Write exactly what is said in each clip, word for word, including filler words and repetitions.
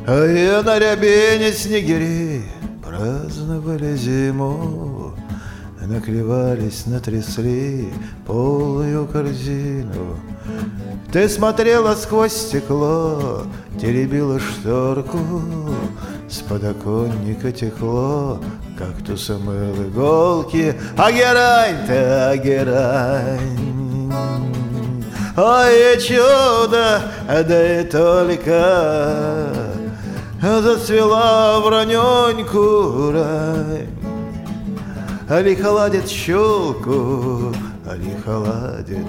И на рябине снегири праздновали зиму, наклевались, натрясли полную корзину. Ты смотрела сквозь стекло, теребила шторку, с подоконника текло кактусом мыл иголки. А герань-то, а герань, ой, чудо, да и только зацвела вороненьку рань. Али холодит щелку, али холодит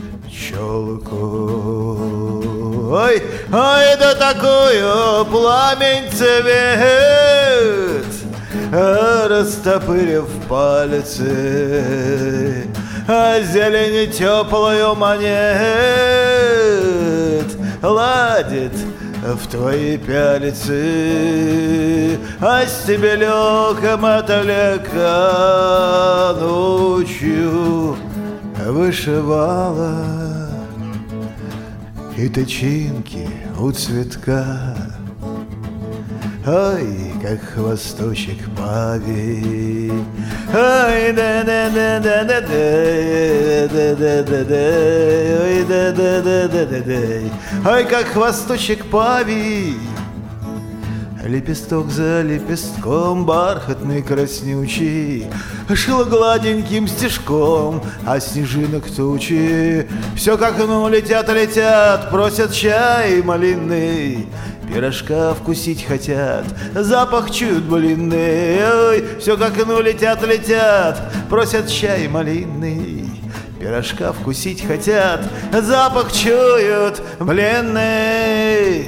челку. Ой, ой, да такую пламень цвет, растопырив пальцы, а зелень теплую манет ладит в твои пялицы, а стебелёком отвлека ночью вышивала и тычинки у цветка. Ой, как хвосточек павий, ой, да-да-да-да-да-да, да-да-да-да, ой, да-да-да-да-да, ой, как хвосточек павий. Лепесток за лепестком бархатный краснючий шил гладеньким стежком, а снежинок тучи все к окну летят, летят, просят чай малинный, пирожка вкусить хотят, запах чуют блинный. Ой, все к окну летят, летят, просят чай малинный, пирожка вкусить хотят, запах чуют блинный.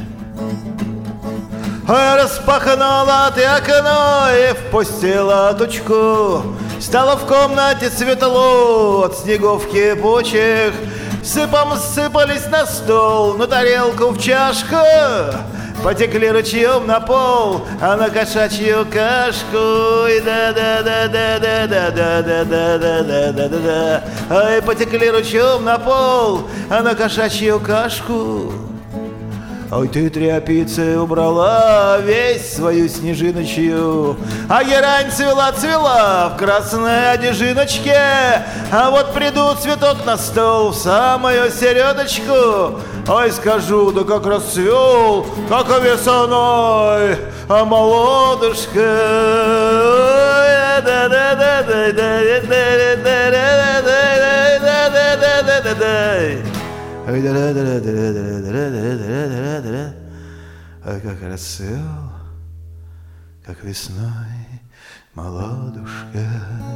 Распахнула ты окно и впустила тучку. Стало в комнате светло от снегов кипучих. Сыпом сыпались на стол, на тарелку, в чашку. Потекли ручьем на пол, а на кошачью кашку. И да-да-да-да-да-да-да-да-да-да-да-да. Ай, потекли ручьем на пол, а на кошачью кашку. Ой, ты тряпицей убрала весь свою снежиночью, а герань цвела-цвела в красной одежиночке. А вот приду цветок на стол в самую середочку, ой, скажу, да как расцвел, как весной, а молодушка. Ой, да-да-да-да-да-да-да-да-да-да-да. Ой, как расцвел, как весной, молодушка.